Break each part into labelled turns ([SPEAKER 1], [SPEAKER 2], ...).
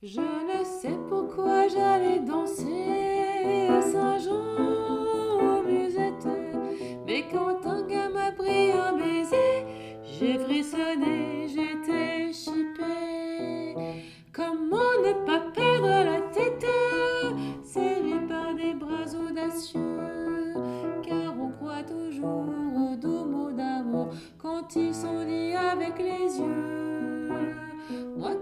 [SPEAKER 1] Je ne sais pourquoi j'allais danser à Saint-Jean aux musettes, mais quand un gars m'a pris un baiser, j'ai frissonné, j'étais chippée. Comment ne pas perdre la tête, serrée par des bras audacieux, car on croit toujours aux doux mots d'amour quand ils sont dits avec les yeux. Moi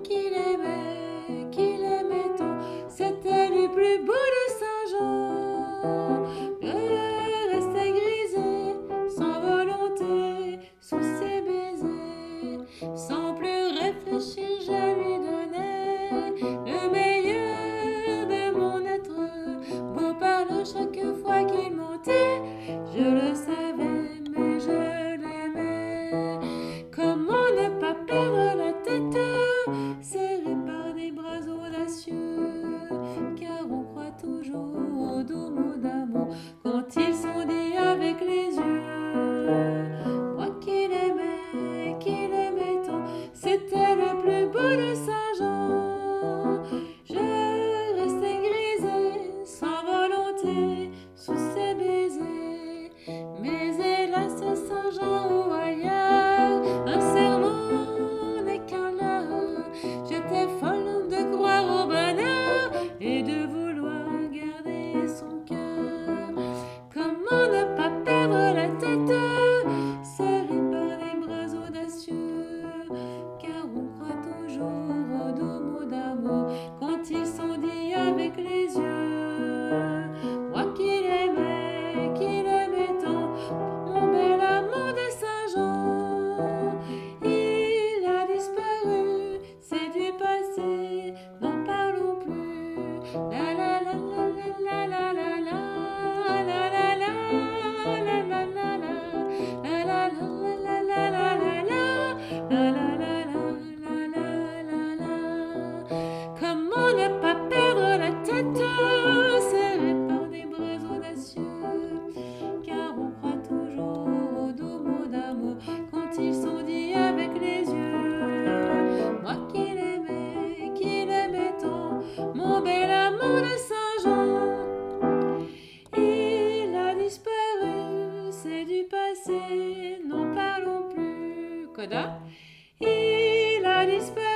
[SPEAKER 1] qui l'aimais tant, c'était le plus beau de Saint-Jean. Je restais grisée, sans volonté, sous ses baisers. Sans plus réfléchir, je lui donnais le meilleur de mon être. Beau parler chaque fois qu'il montait, je le savais, mais je l'aimais. Comment ne pas perdre la tête, serré par des bras audacieux, car on croit toujours aux doux mots d'amour quand ils sont dits avec les yeux. Moi qui l'aimais tant, c'était le plus beau de Saint-Jean. Je restais grisée, sans volonté, sous ses baisers. Mais hélas, Saint-Jean ou ailleurs, un serment n'est qu'un leurre. J'étais folle de croire au bonheur et de vouloir garder son cœur. Comment ne pas perdre la tête, serrée par des bras audacieux, car on croit toujours aux doux mots d'amour quand ils sont dits avec les yeux. Moi qui l'aimais tant, mon bel amant de Saint-Jean, il a disparu, c'est du passé, n'en parlons plus. La la la la la la la la. Comment ne pas perdre la tête, serrée par des bras audacieux, car on croit toujours aux doux mots d'amour quand ils sont dits avec les yeux. Moi qui l'aimais tant, mon bel amant de Saint-Jean, il a disparu, c'est du passé, n'en parlons plus. Coda, il a disparu.